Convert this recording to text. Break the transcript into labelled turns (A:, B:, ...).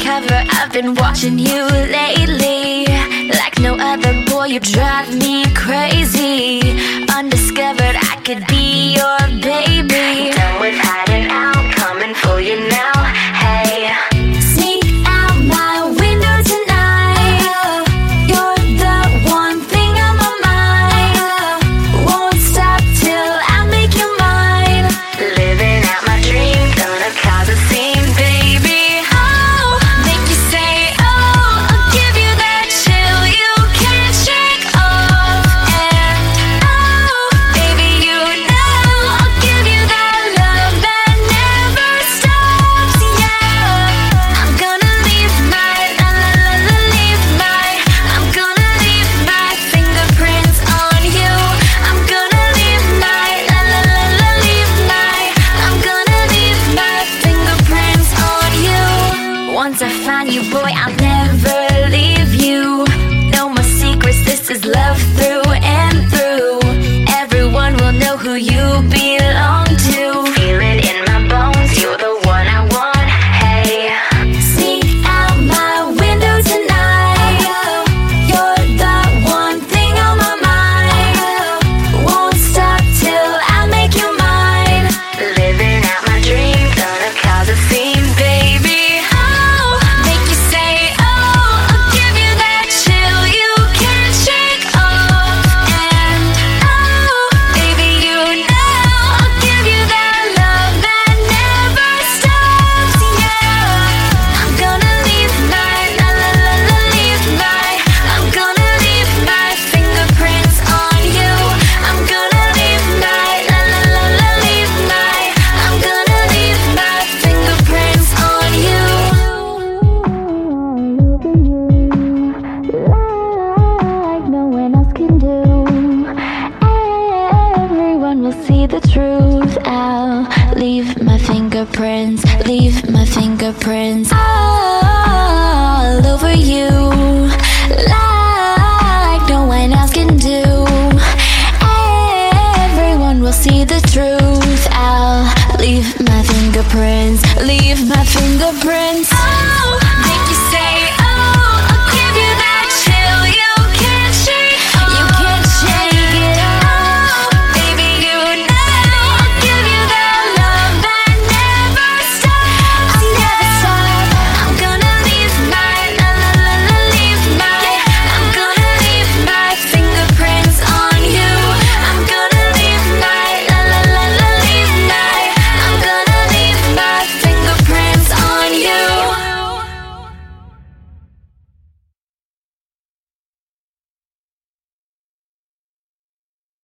A: undercover, I've been watching you lately. Like no other boy, you drive me crazy. Undiscovered, I could be your baby.
B: Done with hiding out, coming for you now. Hey,
A: sneak out my window tonight. You're the one thing on my mind. Won't stop till I make you mine.
B: living out my dream, gonna cause a scene, baby.
A: Oh, make you say, oh, I'll give you that chill you can't shake off. And oh, baby, you know I'll give you that love that never stops. Yeah, I'm gonna leave my I'm gonna leave my fingerprints on you. I'm gonna leave my I'm gonna leave my fingerprints on you. Once I find you, boy, I'll never leave you. No more secrets, this is love through and through. Everyone will know who you belong to.
B: Feel it in my bones, you're the one I want. Hey,
A: Sneak out my window tonight. You're the one thing on my mind. Won't stop till I make you mine.
B: living out my dream, gonna cause a scene, baby.
A: Oh, make you say, oh, I'll give you that chill you can't shake off. And oh, baby, you know I'll give you that love that never stops. Yeah, I'm gonna leave my I'm gonna leave my fingerprints on you. I'm gonna leave my I'm gonna leave my fingerprints on you. Like no one else can do. Everyone will see the truth. I'll leave my fingerprints all over you. Like no one else can do. Everyone will see the truth. I'll leave my fingerprints. Oh,